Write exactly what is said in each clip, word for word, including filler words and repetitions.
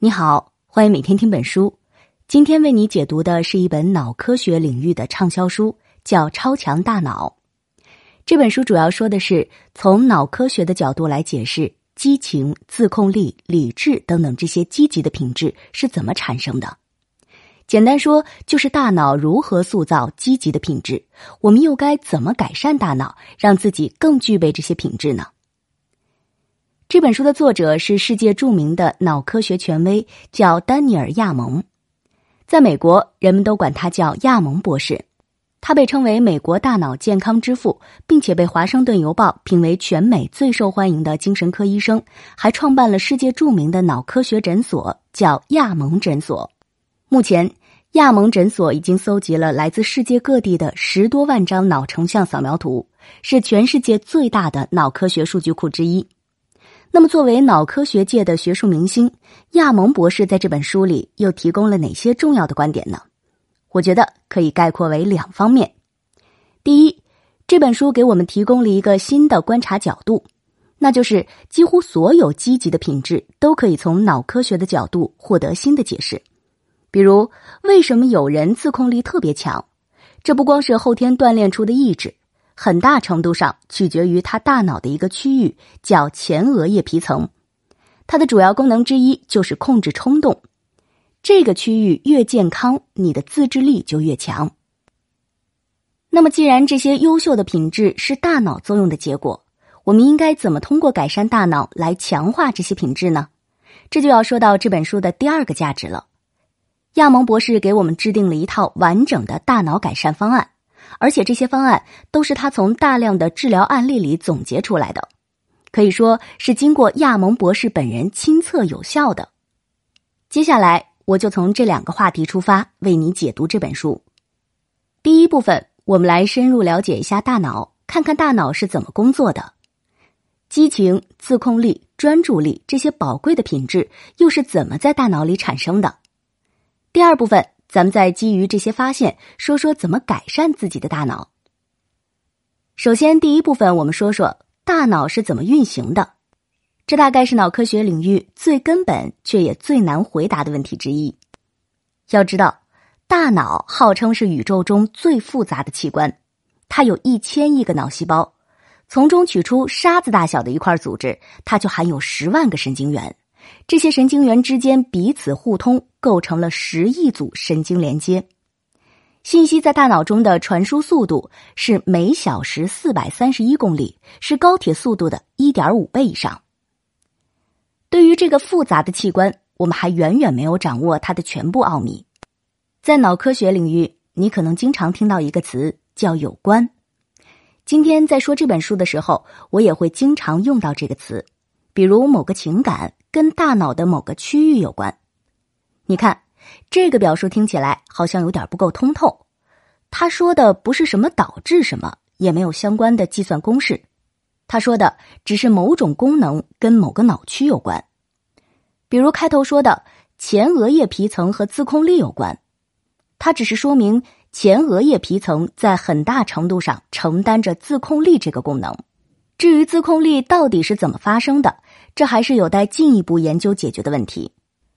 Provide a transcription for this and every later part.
你好，欢迎每天听本书。今天为你解读的是一本脑科学领域的畅销书，叫《超强大脑》。这本书主要说的是从脑科学的角度来解释激情、自控力、理智等等这些积极的品质是怎么产生的。简单说，就是大脑如何塑造积极的品质，我们又该怎么改善大脑，让自己更具备这些品质呢？这本书的作者是世界著名的脑科学权威，叫丹尼尔·亚蒙。在美国，人们都管他叫亚蒙博士。他被称为美国大脑健康之父，并且被《华盛顿邮报》评为全美最受欢迎的精神科医生，还创办了世界著名的脑科学诊所，叫亚蒙诊所。目前，亚蒙诊所已经搜集了来自世界各地的十多万张脑成像扫描图，是全世界最大的脑科学数据库之一。那么作为脑科学界的学术明星，亚蒙博士在这本书里又提供了哪些重要的观点呢？我觉得可以概括为两方面。第一，这本书给我们提供了一个新的观察角度，那就是几乎所有积极的品质都可以从脑科学的角度获得新的解释。比如，为什么有人自控力特别强？这不光是后天锻炼出的意志，很大程度上取决于他大脑的一个区域，叫前额叶皮层。它的主要功能之一就是控制冲动。这个区域越健康，你的自制力就越强。那么既然这些优秀的品质是大脑作用的结果，我们应该怎么通过改善大脑来强化这些品质呢？这就要说到这本书的第二个价值了。亚蒙博士给我们制定了一套完整的大脑改善方案，而且这些方案都是他从大量的治疗案例里总结出来的，可以说是经过亚蒙博士本人亲测有效的。接下来我就从这两个话题出发，为你解读这本书。第一部分，我们来深入了解一下大脑，看看大脑是怎么工作的。激情、自控力、专注力这些宝贵的品质又是怎么在大脑里产生的？第二部分，咱们再基于这些发现，说说怎么改善自己的大脑。首先，第一部分我们说说大脑是怎么运行的。这大概是脑科学领域最根本却也最难回答的问题之一。要知道，大脑号称是宇宙中最复杂的器官，它有一千亿个脑细胞，从中取出沙子大小的一块组织，它就含有十万个神经元。这些神经元之间彼此互通，构成了十亿组神经连接。信息在大脑中的传输速度是每小时四百三十一公里，是高铁速度的 一点五倍以上。对于这个复杂的器官，我们还远远没有掌握它的全部奥秘。在脑科学领域，你可能经常听到一个词叫有关。今天在说这本书的时候，我也会经常用到这个词，比如某个情感跟大脑的某个区域有关。你看，这个表述听起来好像有点不够通透。他说的不是什么导致什么，也没有相关的计算公式。他说的只是某种功能跟某个脑区有关。比如开头说的前额叶皮层和自控力有关，它只是说明前额叶皮层在很大程度上承担着自控力这个功能。至于自控力到底是怎么发生的，这还是有待进一步研究解决的问题。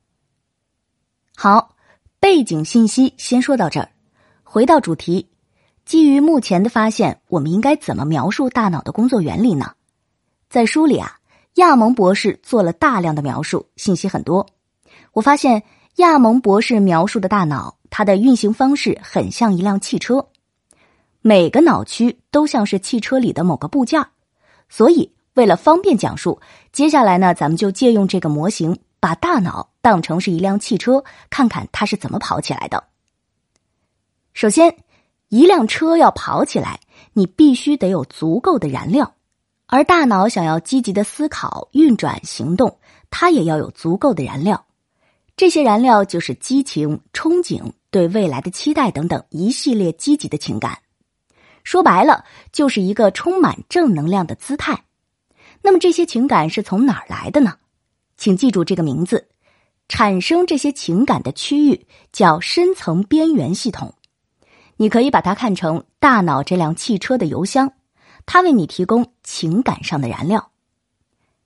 好，背景信息先说到这儿。回到主题，基于目前的发现，我们应该怎么描述大脑的工作原理呢？在书里啊，亚蒙博士做了大量的描述，信息很多。我发现亚蒙博士描述的大脑，它的运行方式很像一辆汽车，每个脑区都像是汽车里的某个部件。所以为了方便讲述，接下来呢，咱们就借用这个模型，把大脑当成是一辆汽车，看看它是怎么跑起来的。首先，一辆车要跑起来，你必须得有足够的燃料，而大脑想要积极的思考、运转、行动，它也要有足够的燃料。这些燃料就是激情、憧憬、对未来的期待等等一系列积极的情感。说白了，就是一个充满正能量的姿态。那么这些情感是从哪儿来的呢？请记住这个名字，产生这些情感的区域叫深层边缘系统。你可以把它看成大脑这辆汽车的油箱，它为你提供情感上的燃料。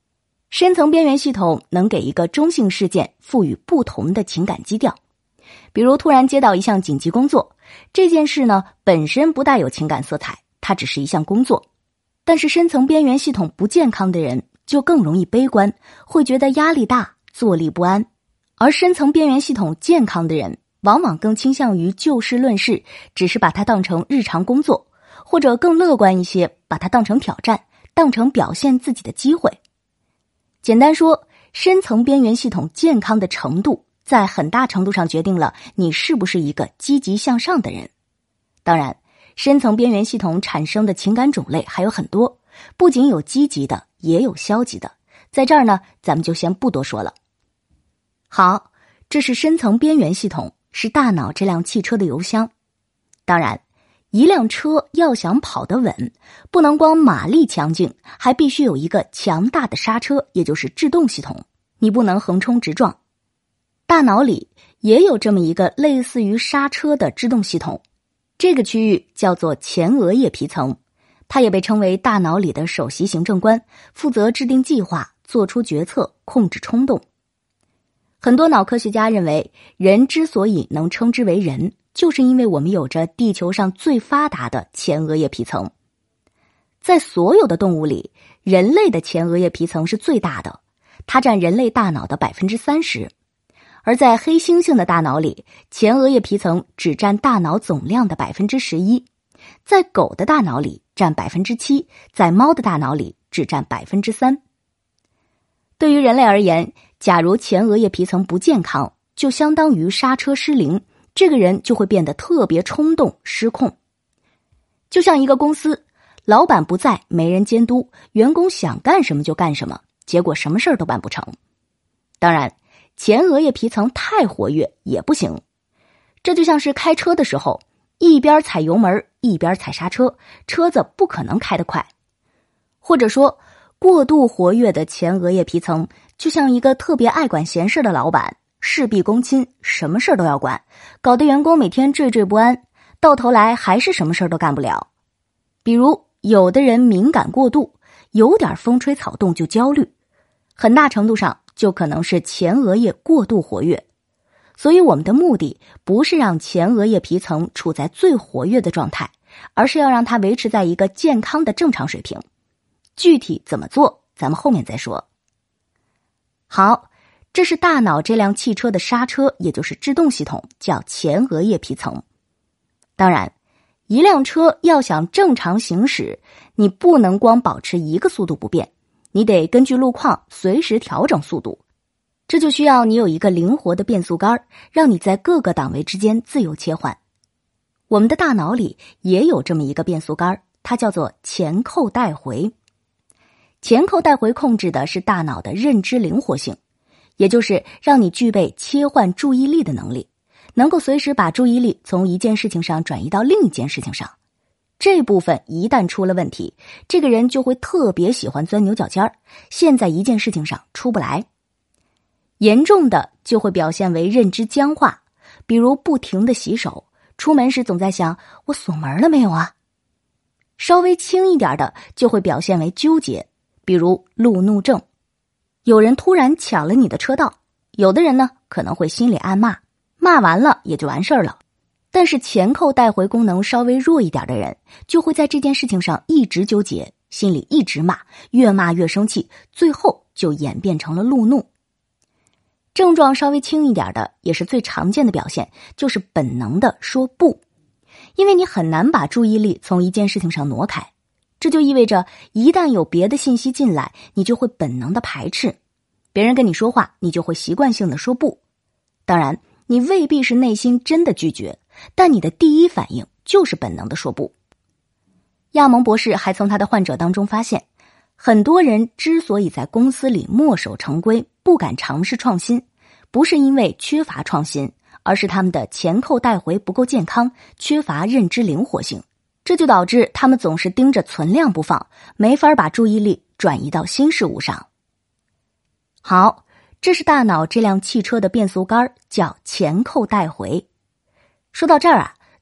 深层边缘系统能给一个中性事件赋予不同的情感基调。比如突然接到一项紧急工作，这件事呢本身不带有情感色彩，它只是一项工作。但是深层边缘系统不健康的人就更容易悲观，会觉得压力大，坐立不安。而深层边缘系统健康的人往往更倾向于就事论事，只是把它当成日常工作，或者更乐观一些，把它当成挑战，当成表现自己的机会。简单说，深层边缘系统健康的程度在很大程度上决定了你是不是一个积极向上的人。当然，深层边缘系统产生的情感种类还有很多，不仅有积极的，也有消极的。在这儿呢，咱们就先不多说了。好，这是深层边缘系统，是大脑这辆汽车的油箱。当然，一辆车要想跑得稳，不能光马力强劲，还必须有一个强大的刹车，也就是制动系统。你不能横冲直撞。大脑里也有这么一个类似于刹车的制动系统，这个区域叫做前额叶皮层，它也被称为大脑里的首席行政官，负责制定计划、做出决策、控制冲动。很多脑科学家认为，人之所以能称之为人，就是因为我们有着地球上最发达的前额叶皮层。在所有的动物里，人类的前额叶皮层是最大的，它占人类大脑的 百分之三十。而在黑猩猩的大脑里，前额叶皮层只占大脑总量的 百分之十一， 在狗的大脑里占 百分之七， 在猫的大脑里只占 百分之三。 对于人类而言，假如前额叶皮层不健康，就相当于刹车失灵，这个人就会变得特别冲动、失控。就像一个公司，老板不在，没人监督，员工想干什么就干什么，结果什么事儿都办不成。当然，前额叶皮层太活跃也不行。这就像是开车的时候，一边踩油门一边踩刹车，车子不可能开得快。或者说，过度活跃的前额叶皮层就像一个特别爱管闲事的老板，事必躬亲，什么事都要管，搞得员工每天惴惴不安，到头来还是什么事都干不了。比如有的人敏感过度，有点风吹草动就焦虑，很大程度上就可能是前额叶过度活跃。所以我们的目的不是让前额叶皮层处在最活跃的状态，而是要让它维持在一个健康的正常水平。具体怎么做，咱们后面再说。好，这是大脑这辆汽车的刹车，也就是制动系统，叫前额叶皮层。当然，一辆车要想正常行驶，你不能光保持一个速度不变，你得根据路况随时调整速度。这就需要你有一个灵活的变速杆，让你在各个档位之间自由切换。我们的大脑里也有这么一个变速杆，它叫做前扣带回。前扣带回控制的是大脑的认知灵活性，也就是让你具备切换注意力的能力，能够随时把注意力从一件事情上转移到另一件事情上。这部分一旦出了问题，这个人就会特别喜欢钻牛角尖儿，陷在一件事情上出不来。严重的就会表现为认知僵化，比如不停的洗手，出门时总在想我锁门了没有啊。稍微轻一点的就会表现为纠结，比如路怒症。有人突然抢了你的车道，有的人呢可能会心里暗骂，骂完了也就完事儿了。但是前扣带回功能稍微弱一点的人，就会在这件事情上一直纠结，心里一直骂，越骂越生气，最后就演变成了路怒。症状稍微轻一点的，也是最常见的表现，就是本能的说不，因为你很难把注意力从一件事情上挪开，这就意味着一旦有别的信息进来，你就会本能的排斥。别人跟你说话，你就会习惯性的说不。当然，你未必是内心真的拒绝，但你的第一反应就是本能的说不。亚蒙博士还从他的患者当中发现，很多人之所以在公司里墨守成规，不敢尝试创新，不是因为缺乏创新，而是他们的前扣带回不够健康，缺乏认知灵活性。这就导致他们总是盯着存量不放，没法把注意力转移到新事物上。好，这是大脑这辆汽车的变速杆，叫前扣带回。说到这儿啊，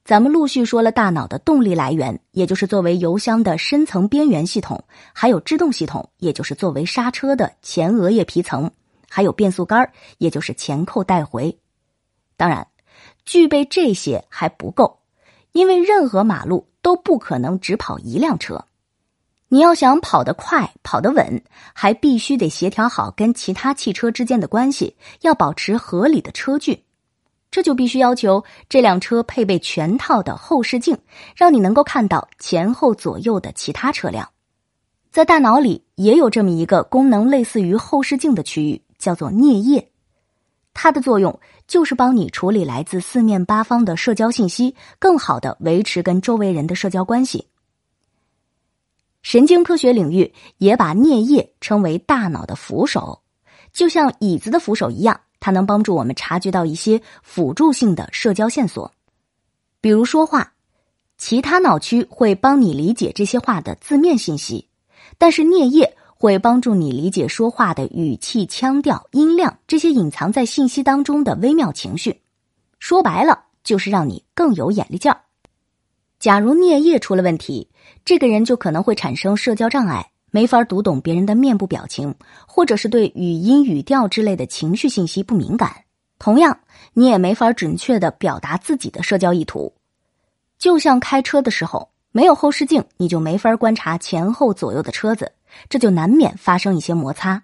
咱们陆续说了大脑的动力来源，也就是作为油箱的深层边缘系统，还有制动系统，也就是作为刹车的前额叶皮层，还有变速杆，也就是前扣带回。当然，具备这些还不够，因为任何马路都不可能只跑一辆车。你要想跑得快、跑得稳，还必须得协调好跟其他汽车之间的关系，要保持合理的车距。这就必须要求这辆车配备全套的后视镜，让你能够看到前后左右的其他车辆。在大脑里也有这么一个功能类似于后视镜的区域，叫做颞叶。它的作用就是帮你处理来自四面八方的社交信息，更好地维持跟周围人的社交关系。神经科学领域也把颞叶称为大脑的扶手，就像椅子的扶手一样，它能帮助我们察觉到一些辅助性的社交线索，比如说话，其他脑区会帮你理解这些话的字面信息，但是颞叶会帮助你理解说话的语气、腔调、音量，这些隐藏在信息当中的微妙情绪。说白了，就是让你更有眼力劲儿。假如颞叶出了问题，这个人就可能会产生社交障碍，没法读懂别人的面部表情，或者是对语音、语调之类的情绪信息不敏感。同样，你也没法准确地表达自己的社交意图。就像开车的时候，没有后视镜，你就没法观察前后左右的车子，这就难免发生一些摩擦。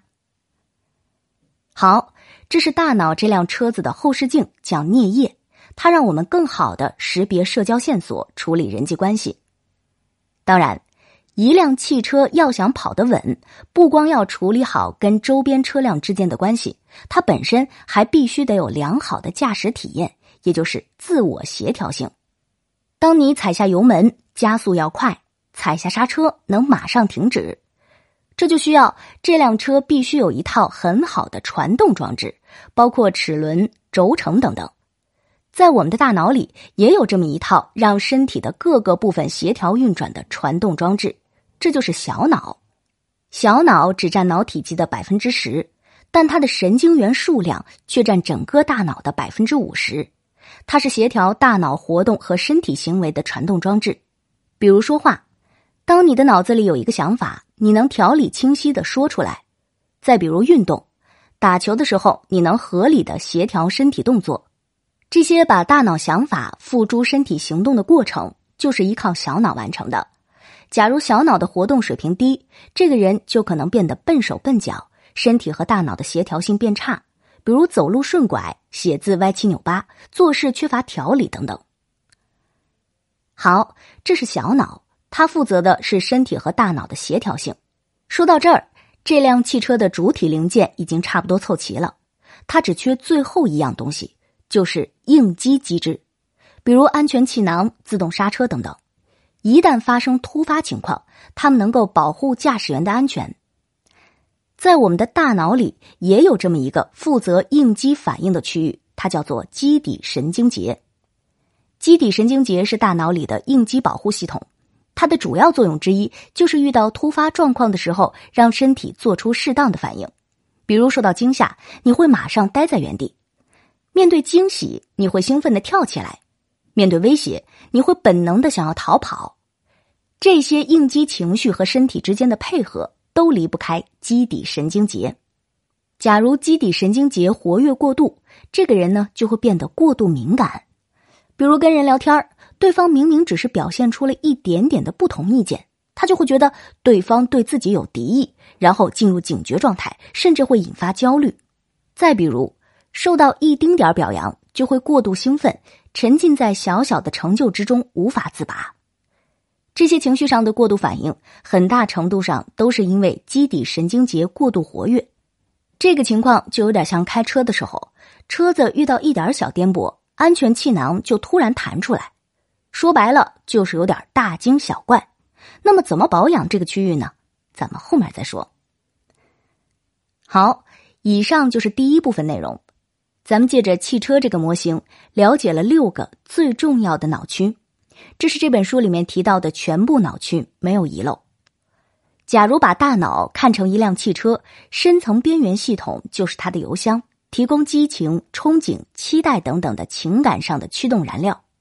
好，这是大脑这辆车子的后视镜，叫颞叶，它让我们更好地识别社交线索，处理人际关系。当然，一辆汽车要想跑得稳，不光要处理好跟周边车辆之间的关系，它本身还必须得有良好的驾驶体验，也就是自我协调性。当你踩下油门，加速要快，踩下刹车能马上停止，这就需要这辆车必须有一套很好的传动装置，包括齿轮、轴承等等。在我们的大脑里也有这么一套让身体的各个部分协调运转的传动装置，这就是小脑。小脑只占脑体积的 百分之十， 但它的神经元数量却占整个大脑的 百分之五十。 它是协调大脑活动和身体行为的传动装置。比如说话，当你的脑子里有一个想法，你能条理清晰地说出来。再比如运动，打球的时候你能合理地协调身体动作。这些把大脑想法付诸身体行动的过程，就是依靠小脑完成的。假如小脑的活动水平低，这个人就可能变得笨手笨脚，身体和大脑的协调性变差，比如走路顺拐、写字歪七扭八、做事缺乏条理等等。好，这是小脑，它负责的是身体和大脑的协调性。说到这儿，这辆汽车的主体零件已经差不多凑齐了，它只缺最后一样东西，就是应激机制，比如安全气囊、自动刹车等等。一旦发生突发情况，它们能够保护驾驶员的安全。在我们的大脑里也有这么一个负责应激反应的区域，它叫做基底神经节。基底神经节是大脑里的应激保护系统，它的主要作用之一就是遇到突发状况的时候，让身体做出适当的反应。比如受到惊吓，你会马上待在原地；面对惊喜，你会兴奋地跳起来；面对威胁，你会本能地想要逃跑。这些应激情绪和身体之间的配合都离不开基底神经节。假如基底神经节活跃过度，这个人呢就会变得过度敏感。比如跟人聊天，对方明明只是表现出了一点点的不同意见，他就会觉得对方对自己有敌意，然后进入警觉状态，甚至会引发焦虑。再比如受到一丁点表扬，就会过度兴奋，沉浸在小小的成就之中，无法自拔。这些情绪上的过度反应，很大程度上都是因为基底神经节过度活跃。这个情况就有点像开车的时候，车子遇到一点小颠簸，安全气囊就突然弹出来。说白了，就是有点大惊小怪。那么怎么保养这个区域呢？咱们后面再说。好，以上就是第一部分内容。咱们借着汽车这个模型，了解了六个最重要的脑区。这是这本书里面提到的全部脑区，没有遗漏。假如把大脑看成一辆汽车，深层边缘系统就是它的油箱，提供激情、憧憬、期待等等的情感上的驱动燃料。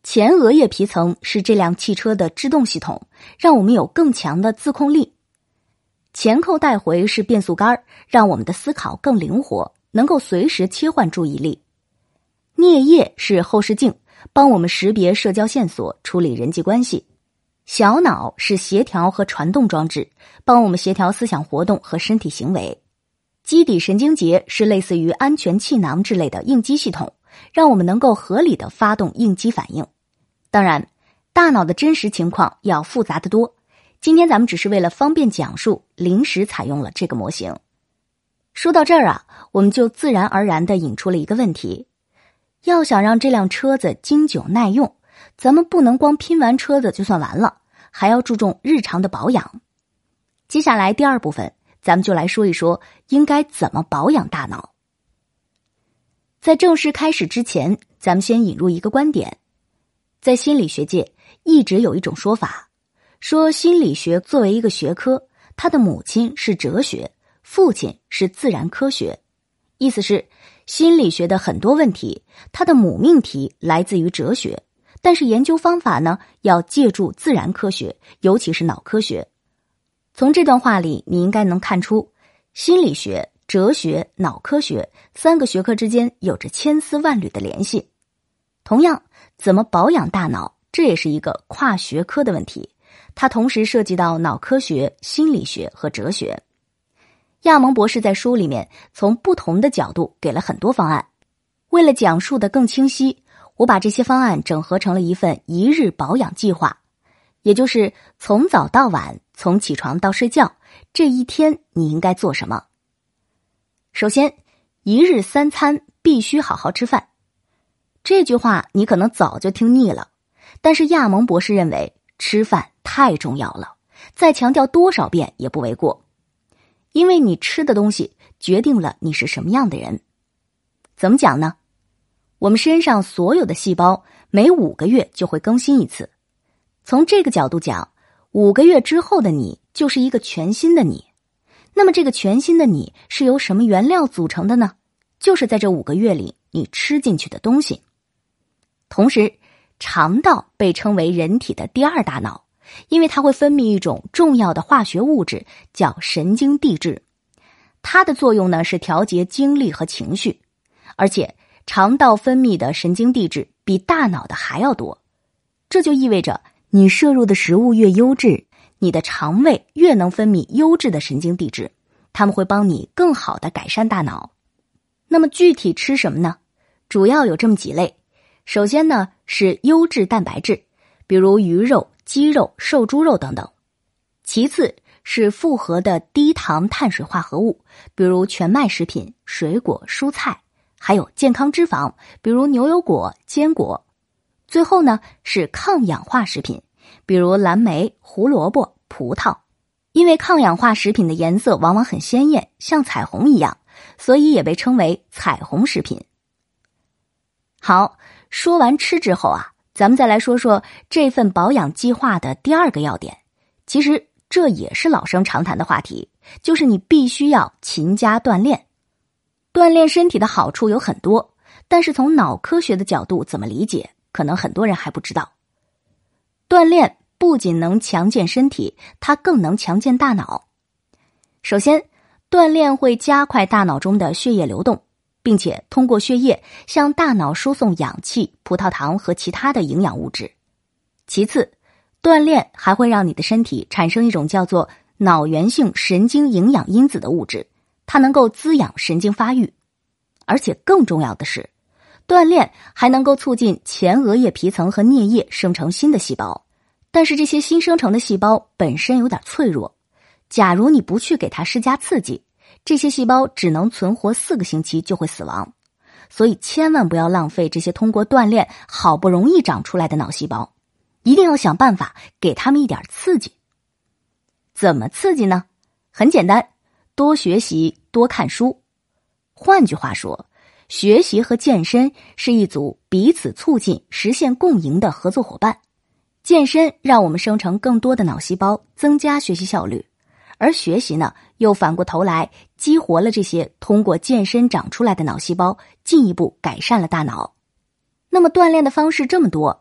前额叶皮层是这辆汽车的制动系统，让我们有更强的自控力。前扣带回是变速杆，让我们的思考更灵活，能够随时切换注意力。颞叶是后视镜，帮我们识别社交线索，处理人际关系。小脑是协调和传动装置，帮我们协调思想活动和身体行为。基底神经节是类似于安全气囊之类的应激系统，让我们能够合理的发动应激反应。当然，大脑的真实情况要复杂得多，今天咱们只是为了方便讲述，临时采用了这个模型。说到这儿啊，我们就自然而然地引出了一个问题，要想让这辆车子经久耐用，咱们不能光拼完车子就算完了，还要注重日常的保养。接下来第二部分，咱们就来说一说应该怎么保养大脑。在正式开始之前，咱们先引入一个观点。在心理学界一直有一种说法，说心理学作为一个学科，它的母亲是哲学，父亲是自然科学。意思是心理学的很多问题，它的母命题来自于哲学，但是研究方法呢，要借助自然科学，尤其是脑科学。从这段话里，你应该能看出，心理学、哲学、脑科学三个学科之间有着千丝万缕的联系。同样，怎么保养大脑，这也是一个跨学科的问题，它同时涉及到脑科学、心理学和哲学。亚蒙博士在书里面从不同的角度给了很多方案，为了讲述的更清晰，我把这些方案整合成了一份一日保养计划，也就是从早到晚，从起床到睡觉，这一天你应该做什么。首先，一日三餐必须好好吃饭。这句话你可能早就听腻了，但是亚蒙博士认为吃饭太重要了，再强调多少遍也不为过。因为你吃的东西决定了你是什么样的人。怎么讲呢？我们身上所有的细胞每五个月就会更新一次。从这个角度讲，五个月之后的你就是一个全新的你。那么这个全新的你是由什么原料组成的呢？就是在这五个月里你吃进去的东西。同时，肠道被称为人体的第二大脑，因为它会分泌一种重要的化学物质，叫神经递质。它的作用呢是调节精力和情绪，而且肠道分泌的神经递质比大脑的还要多。这就意味着你摄入的食物越优质，你的肠胃越能分泌优质的神经递质，它们会帮你更好的改善大脑。那么具体吃什么呢？主要有这么几类。首先呢是优质蛋白质，比如鱼肉、鸡肉、瘦猪肉等等。其次是复合的低糖碳水化合物，比如全麦食品、水果、蔬菜，还有健康脂肪，比如牛油果、坚果。最后呢是抗氧化食品，比如蓝莓、胡萝卜、葡萄。因为抗氧化食品的颜色往往很鲜艳，像彩虹一样，所以也被称为彩虹食品。好，说完吃之后啊，咱们再来说说这份保养计划的第二个要点。其实这也是老生常谈的话题，就是你必须要勤加锻炼。锻炼身体的好处有很多，但是从脑科学的角度怎么理解，可能很多人还不知道。锻炼不仅能强健身体，它更能强健大脑。首先，锻炼会加快大脑中的血液流动，并且通过血液向大脑输送氧气、葡萄糖和其他的营养物质。其次，锻炼还会让你的身体产生一种叫做脑源性神经营养因子的物质，它能够滋养神经发育。而且更重要的是，锻炼还能够促进前额叶皮层和颞叶生成新的细胞。但是这些新生成的细胞本身有点脆弱，假如你不去给它施加刺激，这些细胞只能存活四个星期就会死亡。所以千万不要浪费这些通过锻炼好不容易长出来的脑细胞，一定要想办法给它们一点刺激。怎么刺激呢？很简单，多学习，多看书。换句话说，学习和健身是一组彼此促进、实现共赢的合作伙伴。健身让我们生成更多的脑细胞，增加学习效率，而学习呢，又反过头来激活了这些通过健身长出来的脑细胞，进一步改善了大脑。那么锻炼的方式这么多，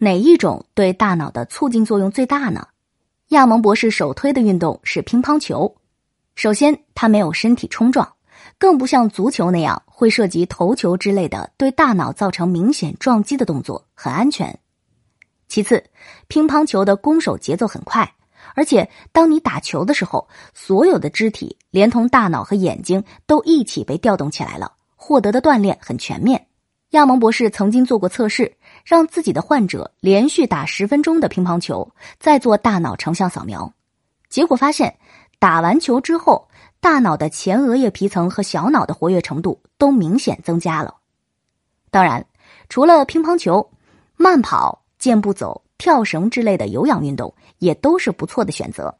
哪一种对大脑的促进作用最大呢？亚蒙博士首推的运动是乒乓球。首先，它没有身体冲撞，更不像足球那样会涉及投球之类的对大脑造成明显撞击的动作，很安全。其次，乒乓球的攻守节奏很快，而且当你打球的时候，所有的肢体连同大脑和眼睛都一起被调动起来了，获得的锻炼很全面。亚蒙博士曾经做过测试，让自己的患者连续打十分钟的乒乓球，再做大脑成像扫描，结果发现打完球之后，大脑的前额叶皮层和小脑的活跃程度都明显增加了。当然，除了乒乓球，慢跑、健步走、跳绳之类的有氧运动也都是不错的选择。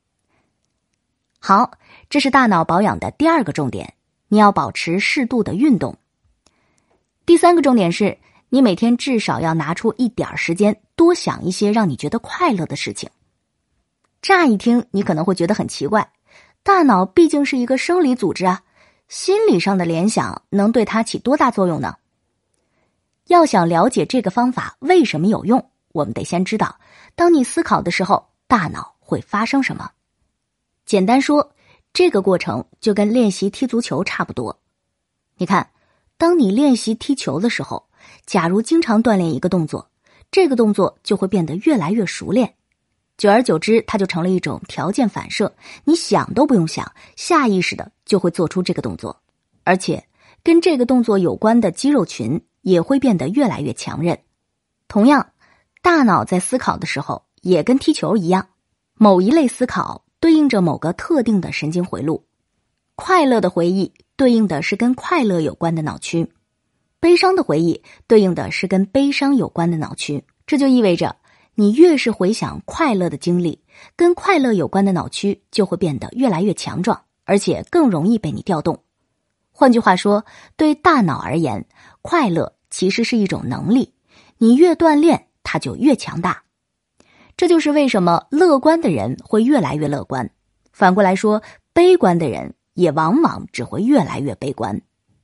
好，这是大脑保养的第二个重点，你要保持适度的运动。第三个重点是，你每天至少要拿出一点时间，多想一些让你觉得快乐的事情。乍一听，你可能会觉得很奇怪，大脑毕竟是一个生理组织啊，心理上的联想能对它起多大作用呢？要想了解这个方法为什么有用，我们得先知道，当你思考的时候，大脑会发生什么。简单说，这个过程就跟练习踢足球差不多。你看，当你练习踢球的时候，假如经常锻炼一个动作，这个动作就会变得越来越熟练。久而久之，它就成了一种条件反射，你想都不用想，下意识的就会做出这个动作。而且，跟这个动作有关的肌肉群也会变得越来越强韧。同样，大脑在思考的时候，也跟踢球一样，某一类思考对应着某个特定的神经回路。快乐的回忆对应的是跟快乐有关的脑区，悲伤的回忆对应的是跟悲伤有关的脑区。这就意味着，你越是回想快乐的经历，跟快乐有关的脑区就会变得越来越强壮，而且更容易被你调动。换句话说，对大脑而言，快乐其实是一种能力，你越锻炼，它就越强大。这就是为什么乐观的人会越来越乐观，反过来说，悲观的人也往往只会越来越悲观。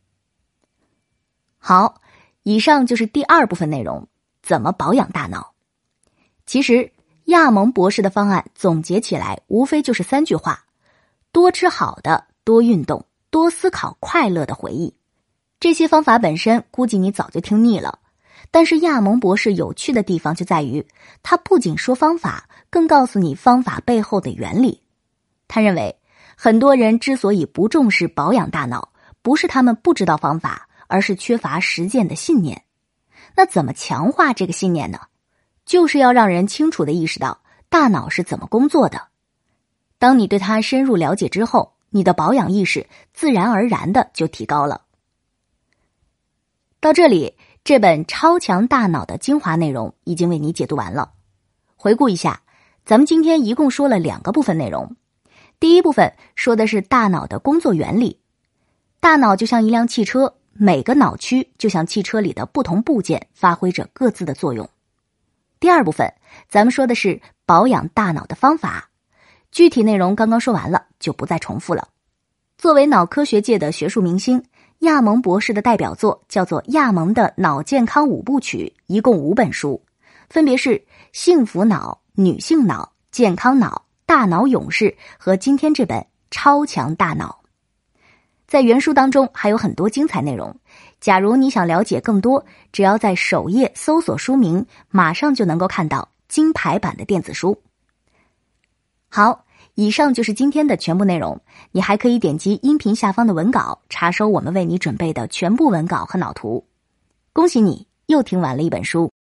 好，以上就是第二部分内容，怎么保养大脑。其实，亚蒙博士的方案总结起来，无非就是三句话：多吃好的，多运动，多思考快乐的回忆。这些方法本身，估计你早就听腻了。但是亚蒙博士有趣的地方就在于，他不仅说方法，更告诉你方法背后的原理。他认为，很多人之所以不重视保养大脑，不是他们不知道方法，而是缺乏实践的信念。那怎么强化这个信念呢？就是要让人清楚地意识到大脑是怎么工作的。当你对它深入了解之后，你的保养意识自然而然的就提高了。到这里，这本超强大脑的精华内容已经为你解读完了。回顾一下，咱们今天一共说了两个部分内容。第一部分说的是大脑的工作原理。大脑就像一辆汽车，每个脑区就像汽车里的不同部件，发挥着各自的作用。第二部分，咱们说的是保养大脑的方法。具体内容刚刚说完了，就不再重复了。作为脑科学界的学术明星，亚蒙博士的代表作叫做《亚蒙的脑健康五部曲》，一共五本书，分别是幸福脑、女性脑、健康脑、大脑勇士和今天这本超强大脑。在原书当中还有很多精彩内容，假如你想了解更多，只要在首页搜索书名，马上就能够看到金牌版的电子书。好，以上就是今天的全部内容，你还可以点击音频下方的文稿，查收我们为你准备的全部文稿和脑图。恭喜你，又听完了一本书。